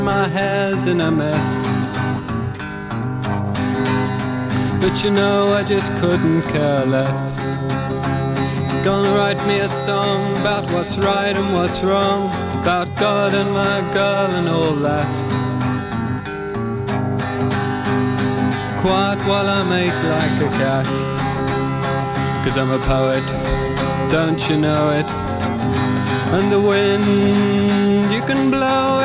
My hair's in a mess, but you know I just couldn't care less. Gonna write me a song about what's right and what's wrong, about God and my girl and all that. Quiet while I make like a cat, 'cause I'm a poet, don't you know it? And the wind, you can blow